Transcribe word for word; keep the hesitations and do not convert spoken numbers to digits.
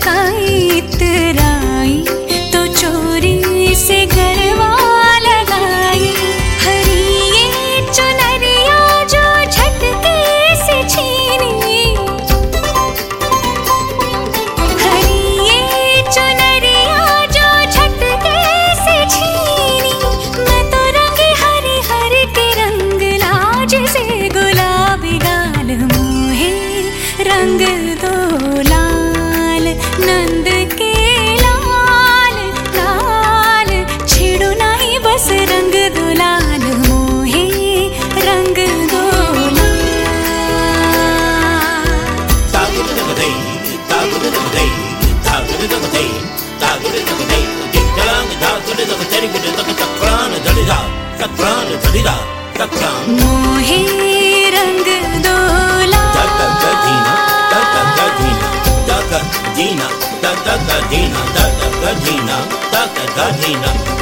काई इतराई तो चोरी से गरबा लगाई। हरी ये चुनरिया जो झटके से छीनी, हरी ये चुनरिया जो झटके से छीनी। मैं तो रंगी हरी हर के रंग लाज से, गुलाबी गाल मोहे रंग दो लाल, नंद के लाल लाल। छेड़ो नहीं बस रंग दो लाल, मोहे रंग दो लाल। मोहे रंग दो लाल। Dina, da da da Dina, da da da Dina, da da da Dina.